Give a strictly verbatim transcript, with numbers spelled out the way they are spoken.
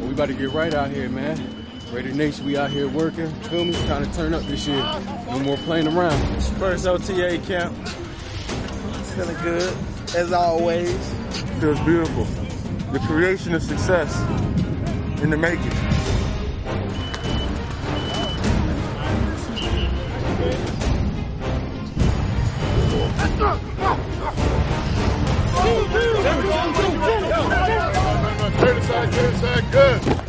We about to get right out here, man. Raider Nation, we out here working. Feel me? Trying to turn up this year. No more playing around. First O T A camp. Feeling good, as always. Feels beautiful. The creation of success in the making. Good side, good side, good.